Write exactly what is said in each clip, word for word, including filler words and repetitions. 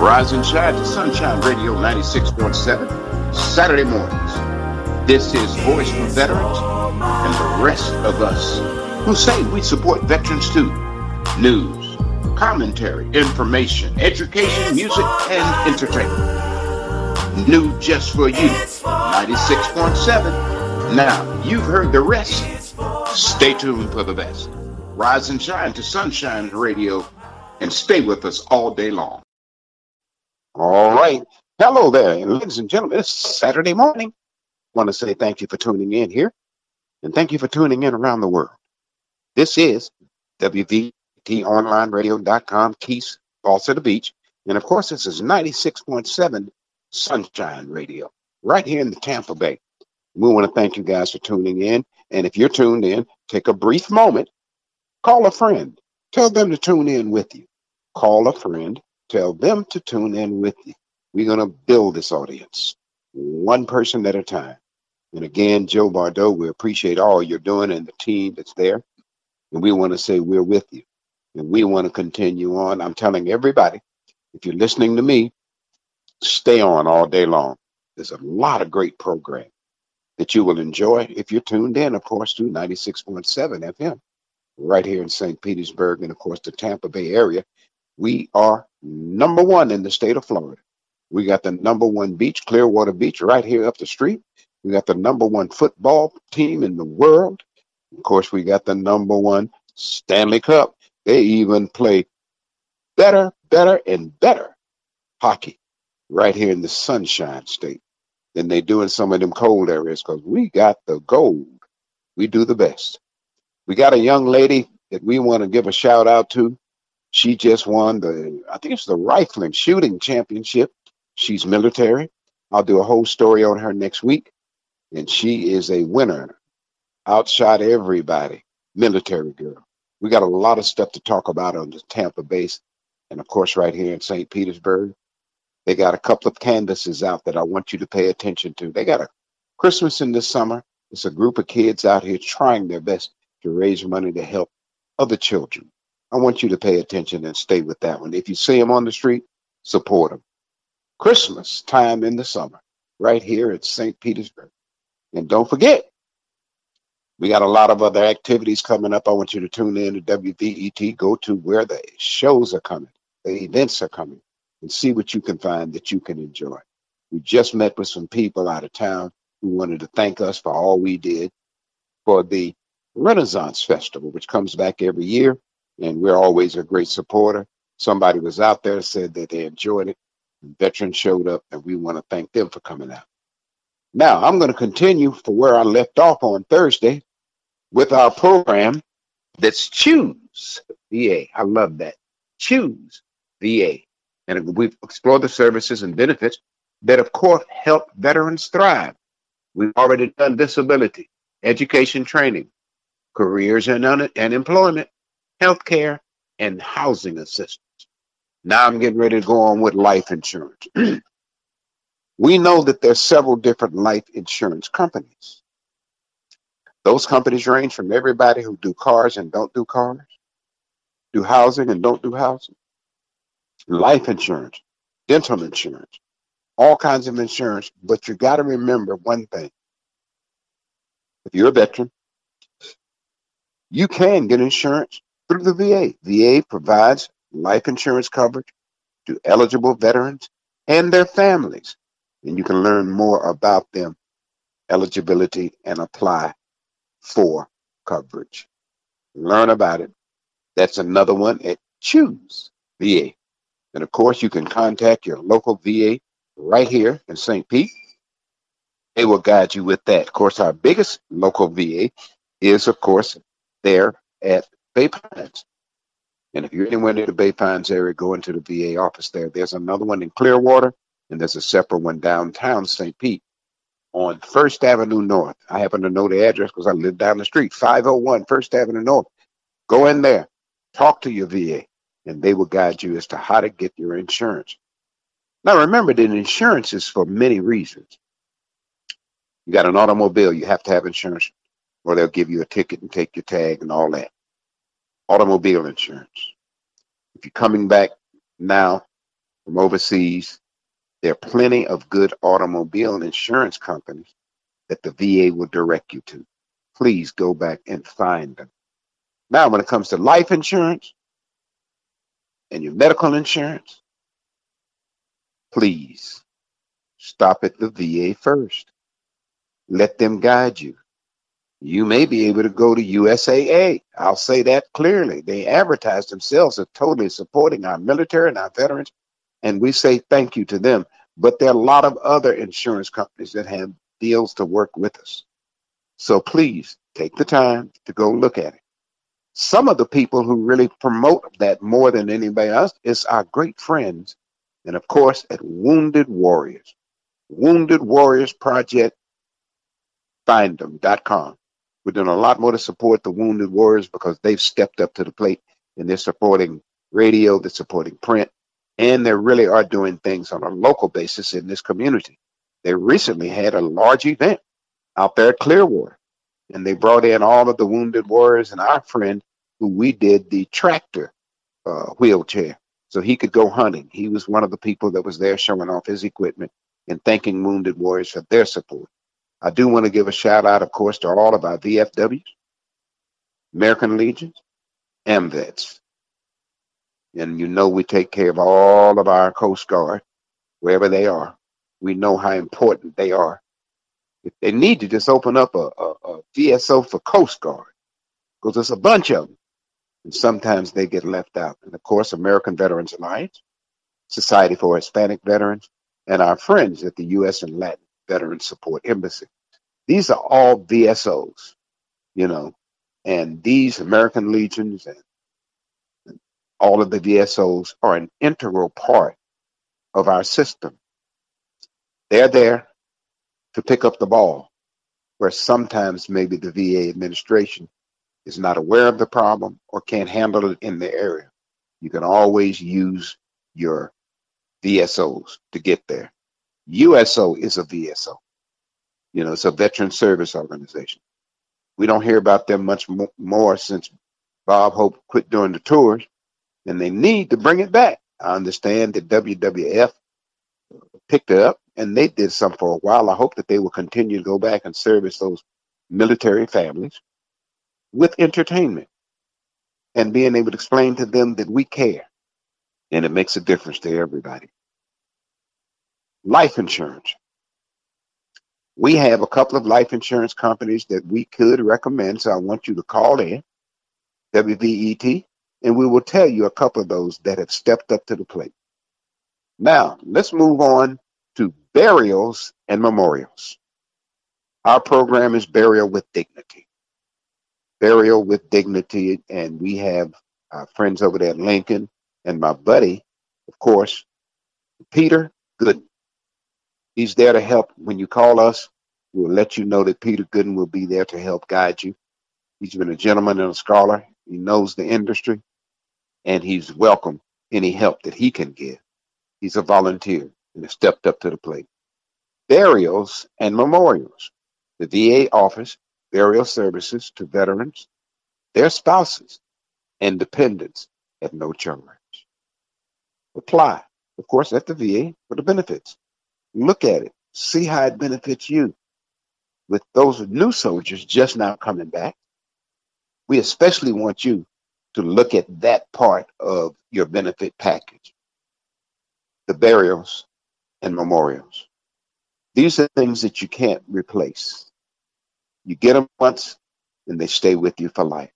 Rise and shine to Sunshine Radio ninety-six point seven, Saturday mornings. This is Voice for Veterans and the rest of us who say we support veterans too. News, commentary, information, education, music, and entertainment. New just for you, ninety-six point seven. Now, you've heard the rest. Stay tuned for the best. Rise and shine to Sunshine Radio and stay with us all day long. All right. Hello there, ladies and gentlemen. It's Saturday morning. I want to say thank you for tuning in here, and thank you for tuning in around the world. This is W V T online radio dot com, Keys, Falls of the Beach. And, of course, this is ninety-six point seven Sunshine Radio, right here in the Tampa Bay. We want to thank you guys for tuning in. And if you're tuned in, take a brief moment, call a friend. Tell them to tune in with you. Call a friend. Tell them to tune in with you. We're going to build this audience one person at a time. And again, Joe Bardo, we appreciate all you're doing and the team that's there. And we want to say we're with you. And we want to continue on. I'm telling everybody, if you're listening to me, stay on all day long. There's a lot of great programming that you will enjoy if you're tuned in, of course, to ninety-six point seven F M right here in Saint Petersburg and, of course, the Tampa Bay area. We are number one in the state of Florida. We got the number one beach, Clearwater Beach, right here up the street. We got the number one football team in the world. Of course, we got the number one Stanley Cup. They even play better, better, and better hockey right here in the Sunshine State than they do in some of them cold areas because we got the gold. We do the best. We got a young lady that we want to give a shout out to. She just won the, I think it's the rifling shooting championship. She's military. I'll do a whole story on her next week. And she is a winner. Outshot everybody. Military girl. We got a lot of stuff to talk about on the Tampa base. And of course, right here in Saint Petersburg, they got a couple of canvases out that I want you to pay attention to. They got a Christmas in the summer. It's a group of kids out here trying their best to raise money to help other children. I want you to pay attention and stay with that one. If you see them on the street, support them. Christmas time in the summer, right here at Saint Petersburg. And don't forget, we got a lot of other activities coming up. I want you to tune in to W V E T. Go to where the shows are coming, the events are coming, and see what you can find that you can enjoy. We just met with some people out of town who wanted to thank us for all we did for the Renaissance Festival, which comes back every year. And we're always a great supporter. Somebody was out there, said that they enjoyed it. Veterans showed up, and we want to thank them for coming out. Now, I'm going to continue for where I left off on Thursday with our program that's Choose V A. I love that. Choose V A. And we've explored the services and benefits that, of course, help veterans thrive. We've already done disability, education training, careers and, un- and employment, healthcare, and housing assistance. Now I'm getting ready to go on with life insurance. We know that there's several different life insurance companies. Those companies range from everybody who do cars and don't do cars, do housing and don't do housing, life insurance, dental insurance, all kinds of insurance. But you got to remember one thing. If you're a veteran, you can get insurance through the V A. V A provides life insurance coverage to eligible veterans and their families. And you can learn more about them, eligibility, and apply for coverage. Learn about it. That's another one at Choose V A. And of course, you can contact your local V A right here in Saint Pete. They will guide you with that. Of course, our biggest local V A is, of course, there at Bay Pines. And if you're anywhere near the Bay Pines area, go into the V A office there. There's another one in Clearwater, and there's a separate one downtown Saint Pete on First Avenue North. I happen to know the address because I live down the street, five oh one First Avenue North. Go in there, talk to your V A, and they will guide you as to how to get your insurance. Now, remember that insurance is for many reasons. You got an automobile, you have to have insurance, or they'll give you a ticket and take your tag and all that. Automobile insurance. If you're coming back now from overseas. There are plenty of good automobile insurance companies that the V A will direct you to. Please go back and find them. Now, when it comes to life insurance and your medical insurance, please stop at the V A first. Let them guide you. You may be able to go to U S A A. I'll say that clearly. They advertise themselves as totally supporting our military and our veterans, and we say thank you to them. But there are a lot of other insurance companies that have deals to work with us. So please take the time to go look at it. Some of the people who really promote that more than anybody else is our great friends, and of course, at Wounded Warriors. Wounded Warriors Project, find them dot com. We're doing a lot more to support the Wounded Warriors because they've stepped up to the plate and they're supporting radio, they're supporting print, and they really are doing things on a local basis in this community. They recently had a large event out there at Clearwater, and they brought in all of the Wounded Warriors and our friend who we did the tractor uh, wheelchair so he could go hunting. He was one of the people that was there showing off his equipment and thanking Wounded Warriors for their support. I do want to give a shout out, of course, to all of our V F Ws, American Legions, and vets. And you know we take care of all of our Coast Guard, wherever they are. We know how important they are. If they need to just open up a, a, a V S O for Coast Guard, because there's a bunch of them, and sometimes they get left out. And of course, American Veterans Alliance, Society for Hispanic Veterans, and our friends at the U S and Latin Veterans Support Embassy. These are all V S Os, you know, and these American Legions and all of the V S Os are an integral part of our system. They're there to pick up the ball, where sometimes maybe the V A administration is not aware of the problem or can't handle it in the area. You can always use your V S Os to get there. U S O is a V S O. You know, it's a veteran service organization. We don't hear about them much mo- more since Bob Hope quit doing the tours, and they need to bring it back. I understand that W W F picked it up, and they did some for a while. I hope that they will continue to go back and service those military families with entertainment and being able to explain to them that we care, and it makes a difference to everybody. Life insurance. We have a couple of life insurance companies that we could recommend, so I want you to call in, W V E T, and we will tell you a couple of those that have stepped up to the plate. Now, let's move on to burials and memorials. Our program is Burial with Dignity. Burial with Dignity, and we have our friends over there at Lincoln, and my buddy, of course, Peter Gooden. He's there to help. When you call us, we'll let you know that Peter Gooden will be there to help guide you. He's been a gentleman and a scholar. He knows the industry, and he's welcome any help that he can give. He's a volunteer and has stepped up to the plate. Burials and memorials. The V A offers burial services to veterans, their spouses, and dependents at no charge. Apply, of course, at the V A for the benefits. Look at it. See how it benefits you. With those new soldiers just now coming back, we especially want you to look at that part of your benefit package. The burials and memorials. These are things that you can't replace. You get them once, and they stay with you for life.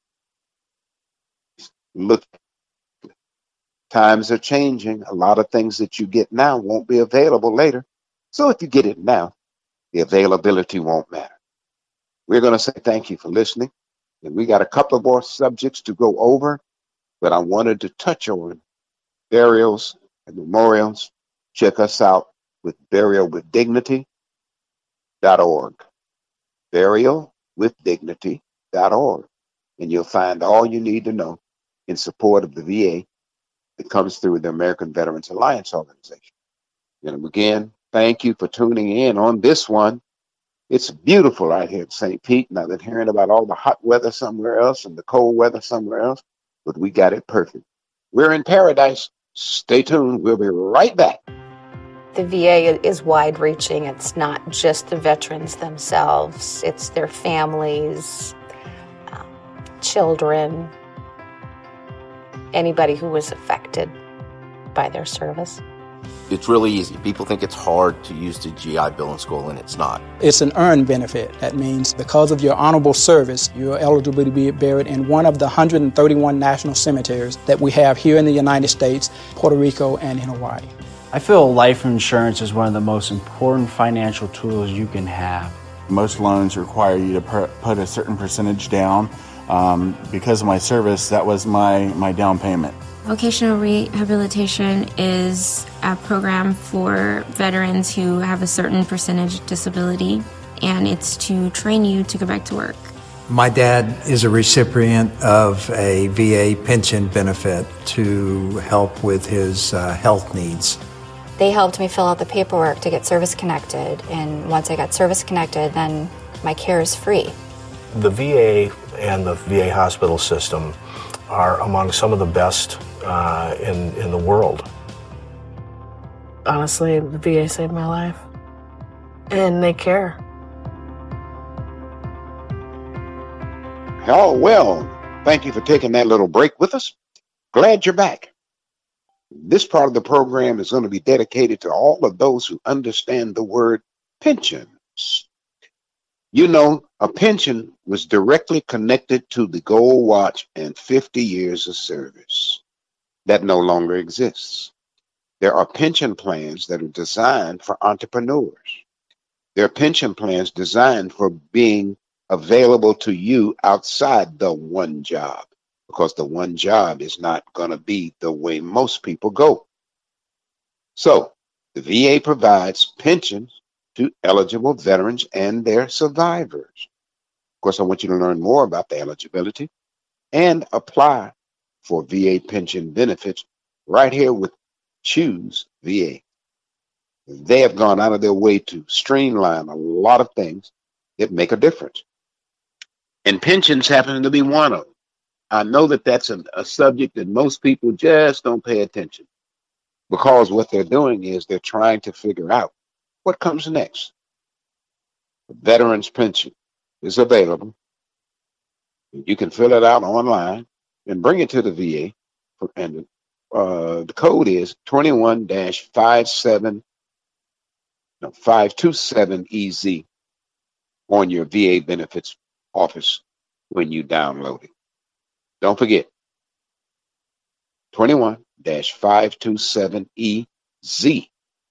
Look, times are changing. A lot of things that you get now won't be available later. So if you get it now, the availability won't matter. We're going to say thank you for listening. And we got a couple of more subjects to go over, but I wanted to touch on burials and memorials. Check us out with burial with dignity dot org. burial with dignity dot org. And you'll find all you need to know in support of the V A that comes through the American Veterans Alliance organization. And again, thank you for tuning in on this one. It's beautiful out here in Saint Pete, and I've been hearing about all the hot weather somewhere else and the cold weather somewhere else, but we got it perfect. We're in paradise. Stay tuned. We'll be right back. The V A is wide-reaching. It's not just the veterans themselves. It's their families, um, children, anybody who was affected by their service. It's really easy. People think it's hard to use the G I Bill in school, and it's not. It's an earned benefit. That means because of your honorable service, you're eligible to be buried in one of the one hundred thirty-one national cemeteries that we have here in the United States, Puerto Rico, and in Hawaii. I feel life insurance is one of the most important financial tools you can have. Most loans require you to per- put a certain percentage down. Um, because of my service, that was my, my down payment. Vocational rehabilitation is a program for veterans who have a certain percentage disability, and it's to train you to go back to work. My dad is a recipient of a V A pension benefit to help with his uh, health needs. They helped me fill out the paperwork to get service connected, and once I got service connected, then my care is free. The V A and the V A hospital system are among some of the best uh, in, in the world. Honestly, the V A saved my life, and they care. Oh, well, thank you for taking that little break with us. Glad you're back. This part of the program is going to be dedicated to all of those who understand the word pensions. You know, a pension was directly connected to the gold watch and fifty years of service. That no longer exists. There are pension plans that are designed for entrepreneurs. There are pension plans designed for being available to you outside the one job, because the one job is not going to be the way most people go. So the V A provides pensions to eligible veterans and their survivors. Of course, I want you to learn more about the eligibility and apply for V A pension benefits right here with Choose V A. They have gone out of their way to streamline a lot of things that make a difference. And pensions happen to be one of them. I know that that's a, a subject that most people just don't pay attention, because what they're doing is they're trying to figure out what comes next. The veterans pension is available. You can fill it out online and bring it to the V A. And uh, the code is twenty-one dash fifty-seven, no, five two seven E Z on your V A benefits office when you download it. Don't forget, twenty-one dash five two seven E Z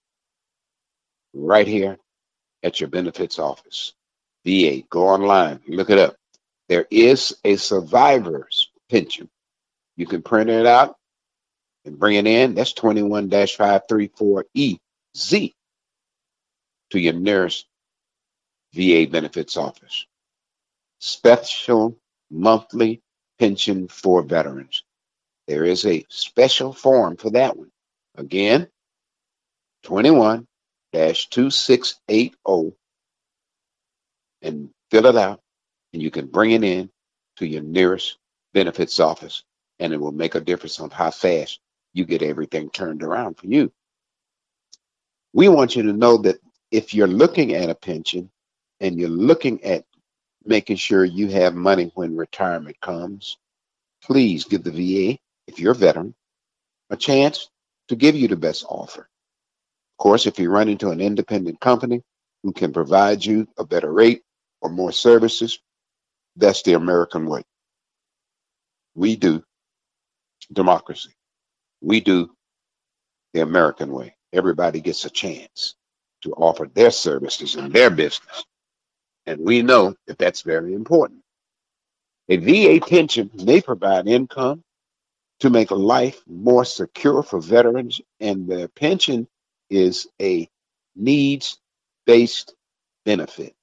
right here at your benefits office. V A, go online, look it up. There is a survivor's pension. You can print it out and bring it in. That's twenty-one dash five thirty-four E Z to your nearest V A benefits office. Special monthly pension for veterans. There is a special form for that one. Again, twenty-one dash two six eight zero, and fill it out, and you can bring it in to your nearest benefits office, and it will make a difference on how fast you get everything turned around for you. We want you to know that if you're looking at a pension and you're looking at making sure you have money when retirement comes, please give the V A, if you're a veteran, a chance to give you the best offer. Of course, if you run into an independent company who can provide you a better rate or more services, that's the American way. We do democracy. We do the American way. Everybody gets a chance to offer their services in their business. And we know that that's very important. A V A pension may provide income to make life more secure for veterans, and the pension is a needs-based benefit.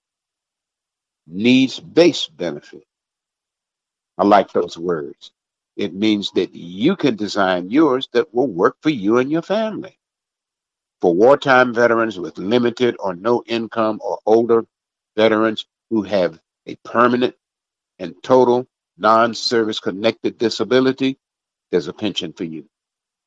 Needs-based benefit. I like those words. It means that you can design yours that will work for you and your family. For wartime veterans with limited or no income, or older veterans who have a permanent and total non-service connected disability, there's a pension for you.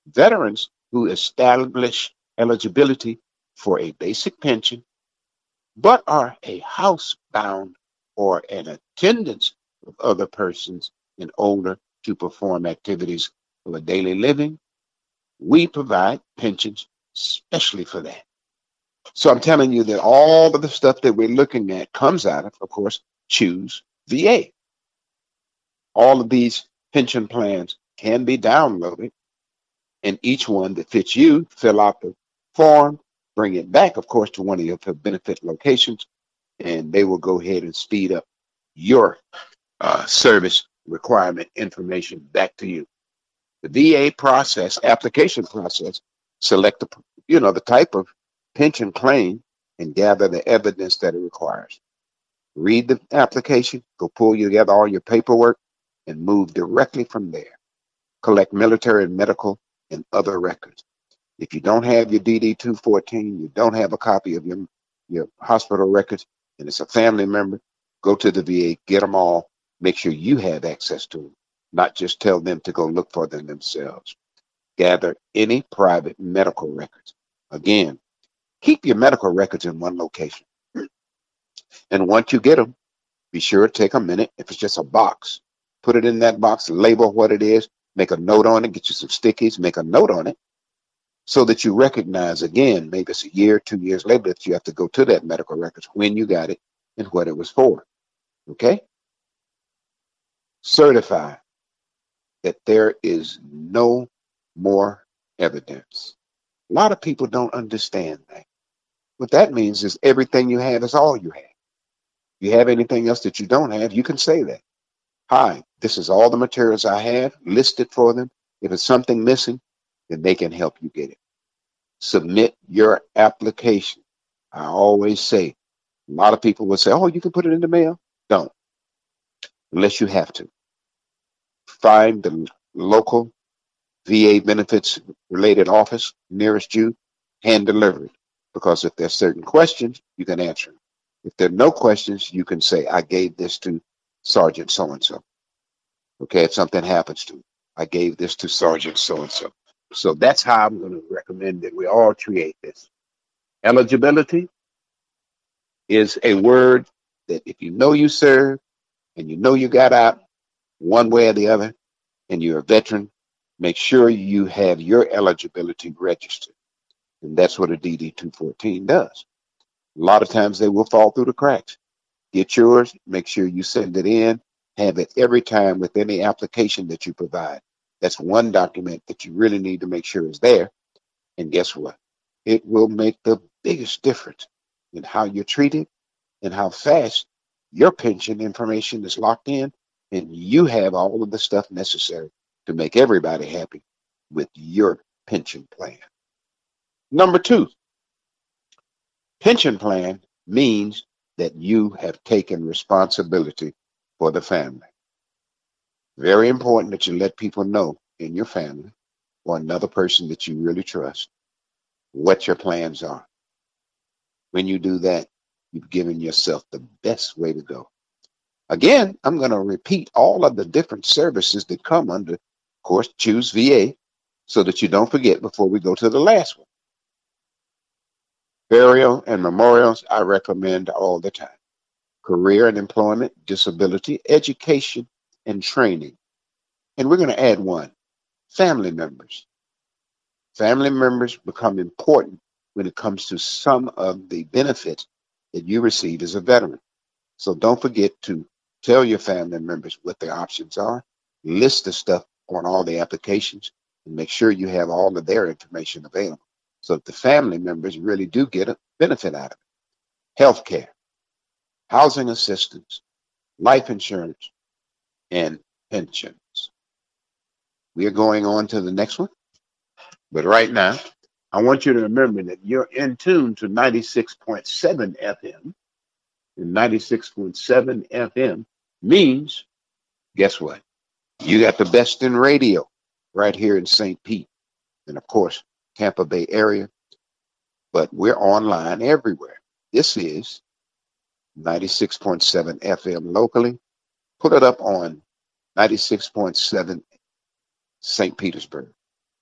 Veterans who establish eligibility for a basic pension but are a housebound or an attendance of other persons in order to perform activities of a daily living, we provide pensions especially for that. So I'm telling you that all of the stuff that we're looking at comes out of, of course, Choose V A. All of these pension plans can be downloaded, and each one that fits you, fill out the form, bring it back, of course, to one of your benefit locations, and they will go ahead and speed up your uh, service requirement information back to you. The V A process, application process, select the, you know, the type of pension claim and gather the evidence that it requires. Read the application, go pull together all your paperwork, and move directly from there. Collect military and medical and other records. If you don't have your D D two fourteen, you don't have a copy of your, your hospital records, and it's a family member, go to the V A, get them all, make sure you have access to them, not just tell them to go look for them themselves. Gather any private medical records. Again, keep your medical records in one location. And once you get them, be sure to take a minute. If it's just a box, put it in that box, label what it is, make a note on it, get you some stickies, make a note on it so that you recognize, again, maybe it's a year, two years later that you have to go to that medical records when you got it and what it was for. Okay? Certify that there is no more evidence. A lot of people don't understand that. What that means is everything you have is all you have. If you have anything else that you don't have, you can say that. Hi, this is all the materials I have listed for them. If it's something missing, then they can help you get it. Submit your application. I always say, a lot of people will say, oh, you can put it in the mail. Don't, unless you have to. Find the local V A benefits related office nearest you, hand deliver it. Because if there's certain questions, you can answer them. If there are no questions, you can say, I gave this to Sergeant so-and-so. Okay, if something happens to me, I gave this to Sergeant so-and-so. So that's how I'm going to recommend that we all create this. Eligibility is a word that if you know you serve and you know you got out one way or the other and you're a veteran, make sure you have your eligibility registered. And that's what a D D two fourteen does. A lot of times they will fall through the cracks. Get yours, make sure you send it in, have it every time with any application that you provide. That's one document that you really need to make sure is there. And guess what? It will make the biggest difference in how you're treated and how fast your pension information is locked in, and you have all of the stuff necessary to make everybody happy with your pension plan. Number two, pension plan means that you have taken responsibility for the family. Very important that you let people know in your family or another person that you really trust what your plans are. When you do that, you've given yourself the best way to go. Again, I'm going to repeat all of the different services that come under, of course, Choose V A, so that you don't forget before we go to the last one. Burial and memorials, I recommend all the time. Career and employment, disability, education, and training. And we're going to add one, family members. Family members become important when it comes to some of the benefits that you receive as a veteran. So don't forget to tell your family members what their options are, list the stuff on all the applications, and make sure you have all of their information available. So that the family members really do get a benefit out of it. Healthcare, housing assistance, life insurance, and pensions. We are going on to the next one. But right now, I want you to remember that you're in tune to ninety-six point seven F M. And ninety-six point seven F M means, guess what? You got the best in radio right here in Saint Pete. And of course, Tampa Bay area, but we're online everywhere. This is ninety-six point seven F M locally. Put it up on ninety-six point seven Saint Petersburg.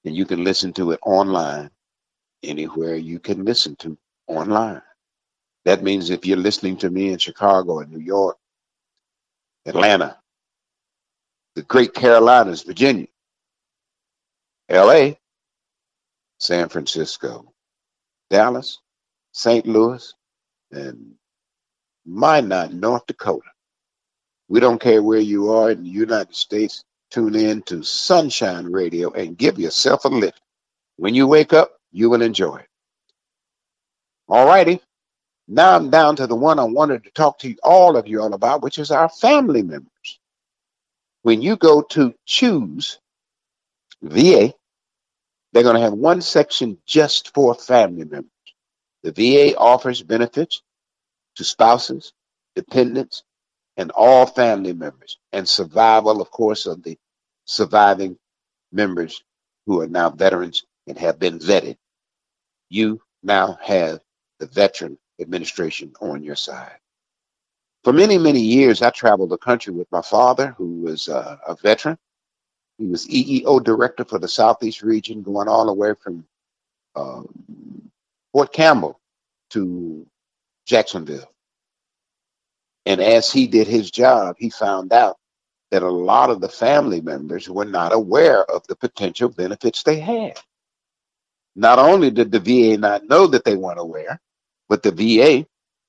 And you can listen to it online anywhere you can listen to online. That means if you're listening to me in Chicago and New York, Atlanta, the Great Carolinas, Virginia, L A, San Francisco, Dallas, Saint Louis, and Minot, North Dakota. We don't care where you are in the United States. Tune in to Sunshine Radio and give yourself a lift. When you wake up, you will enjoy it. All righty. Now I'm down to the one I wanted to talk to all of you all about, which is our family members. When you go to choose V A, they're going to have one section just for family members. The V A offers benefits to spouses, dependents, and all family members, and survival, of course, of the surviving members who are now veterans and have been vetted. You now have the Veteran Administration on your side. For many, many years, I traveled the country with my father, who was uh, a veteran. He was E E O director for the Southeast region, going all the way from uh, Fort Campbell to Jacksonville. And as he did his job, he found out that a lot of the family members were not aware of the potential benefits they had. Not only did the V A not know that they weren't aware, but the V A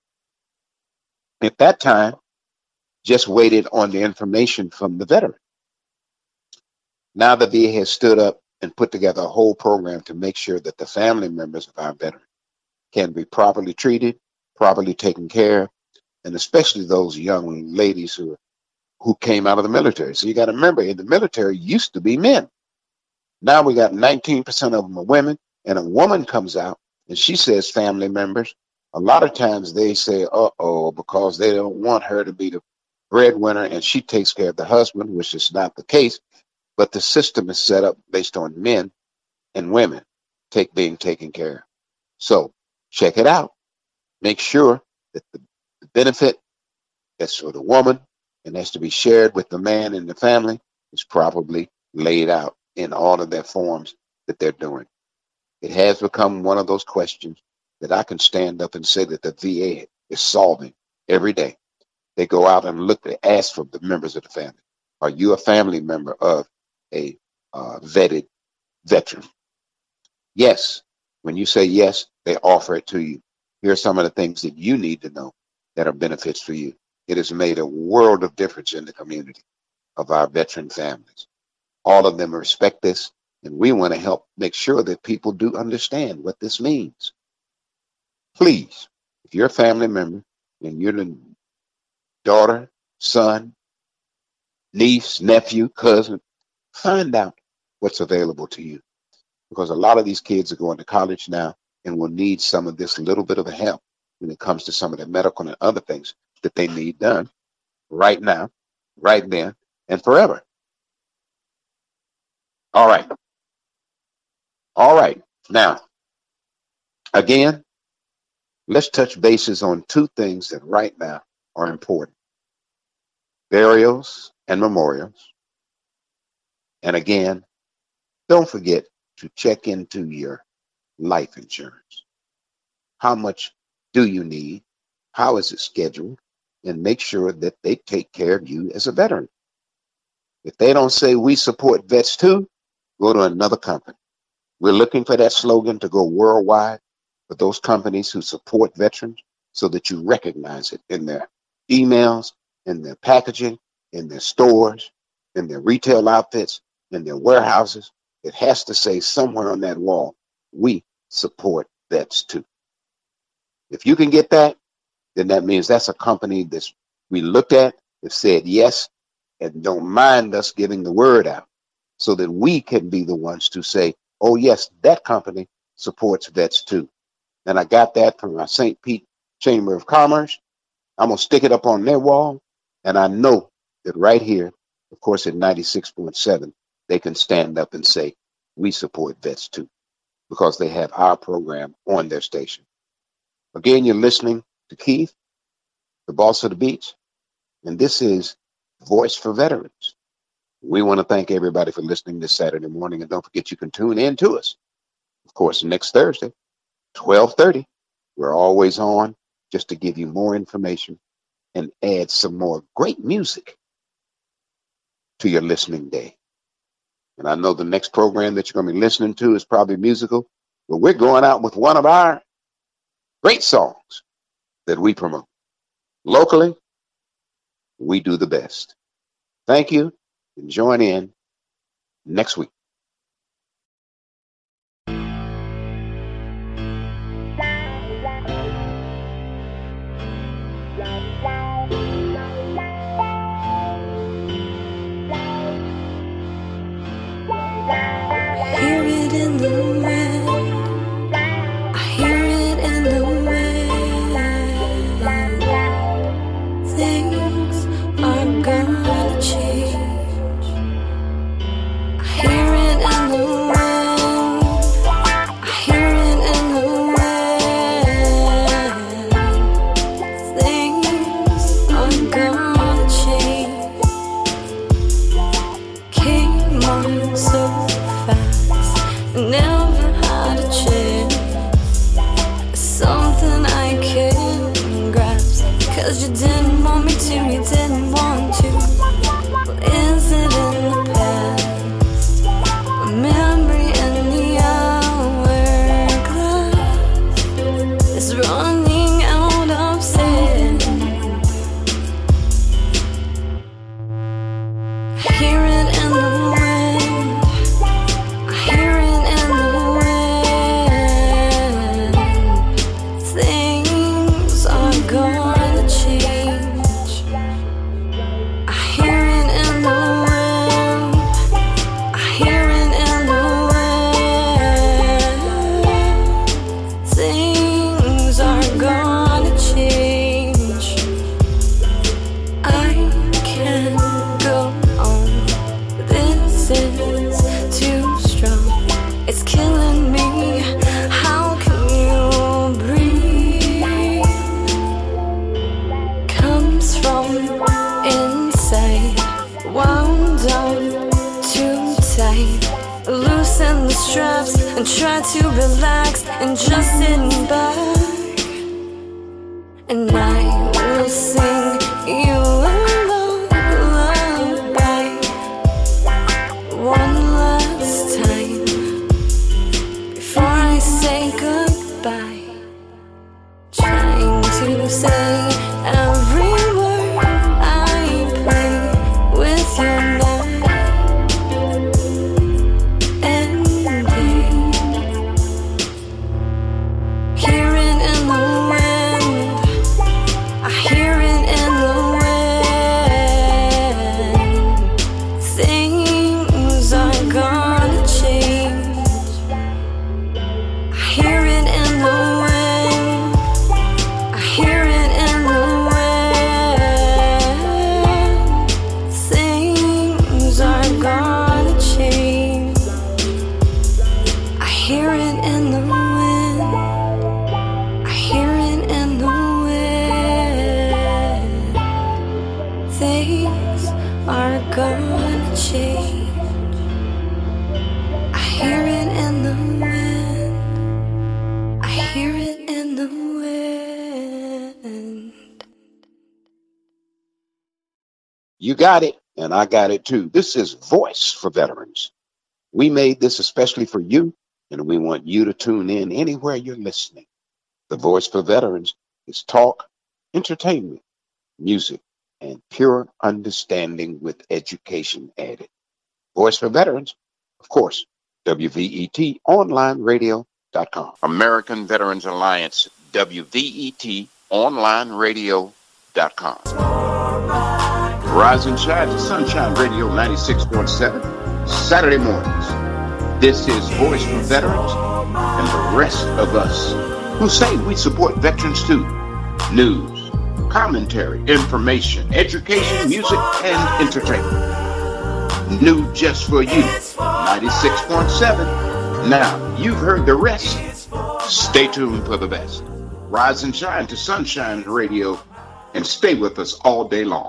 at that time just waited on the information from the veteran. Now the V A has stood up and put together a whole program to make sure that the family members of our veterans can be properly treated, properly taken care of, and especially those young ladies who who came out of the military. So you got to remember, in the military used to be men. Now we got nineteen percent of them are women, and a woman comes out and she says family members. A lot of times they say, uh-oh, because they don't want her to be the breadwinner and she takes care of the husband, which is not the case. But the system is set up based on men and women take being taken care of. So check it out. Make sure that the, the benefit that's for the woman and has to be shared with the man in the family is properly laid out in all of their forms that they're doing. It has become one of those questions that I can stand up and say that the V A is solving every day. They go out and look, they ask for the members of the family. Are you a family member of a uh, vetted veteran? Yes. When you say yes, they offer it to you. Here are some of the things that you need to know that are benefits for you. It has made a world of difference in the community of our veteran families. All of them respect this, and we want to help make sure that people do understand what this means. Please, if you're a family member and you're the daughter, son, niece, nephew, cousin, find out what's available to you. Because a lot of these kids are going to college now and will need some of this little bit of help when it comes to some of the medical and other things that they need done right now, right then, and forever. All right. All right. Now, again, let's touch bases on two things that right now are important. Burials and memorials. And again, don't forget to check into your life insurance. How much do you need? How is it scheduled? And make sure that they take care of you as a veteran. If they don't say we support vets too, go to another company. We're looking for that slogan to go worldwide for those companies who support veterans so that you recognize it in their emails, in their packaging, in their stores, in their retail outfits, in their warehouses. It has to say somewhere on that wall, we support vets too. If you can get that, then that means that's a company that we looked at, that said yes, and don't mind us giving the word out so that we can be the ones to say, oh yes, that company supports vets too. And I got that from our Saint Pete Chamber of Commerce. I'm going to stick it up on their wall. And I know that right here, of course, at ninety-six point seven, they can stand up and say, we support vets too, because they have our program on their station. Again, you're listening to Keith, the boss of the beach, and this is Voice for Veterans. We want to thank everybody for listening this Saturday morning. And don't forget, you can tune in to us. Of course, next Thursday, twelve thirty. We're always on just to give you more information and add some more great music to your listening day. And I know the next program that you're going to be listening to is probably musical, but we're going out with one of our great songs that we promote. Locally, we do the best. Thank you, and join in next week. Hear it in the wind. I hear it in the wind. Things are gonna change. I hear it in the wind. I hear it in the wind. Things are gonna change. Came on so never had a chance. It's something I can't grasp. Cause you didn't want me to, you didn't want to. Well, is it in the past? A memory in the hourglass is running out of sand. I hear it in the wind. I hear it. Gonna change. I hear it in the wind. I hear it in the wind. Things are gonna change. I can't go on. This is too strong. It's killing me. How can you breathe? From inside, wound up too tight. Loosen the straps and try to relax and just sit back. And I will sing you a lullaby one last time before I say goodbye. Trying to say every You got it, and I got it too. This is Voice for Veterans. We made this especially for you, and we want you to tune in anywhere you're listening. The Voice for Veterans is talk, entertainment, music, and pure understanding with education added. Voice for Veterans, of course, W V E T online radio dot com. American Veterans Alliance, W V E T online radio dot com. Rise and shine to Sunshine Radio ninety-six point seven, Saturday mornings. This is Voice for Veterans and the rest of us who say we support veterans too. News, commentary, information, education, music, and entertainment. New just for you, ninety-six point seven. Now, you've heard the rest. Stay tuned for the best. Rise and shine to Sunshine Radio and stay with us all day long.